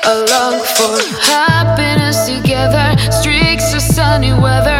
I long for happiness together, streaks of sunny weather.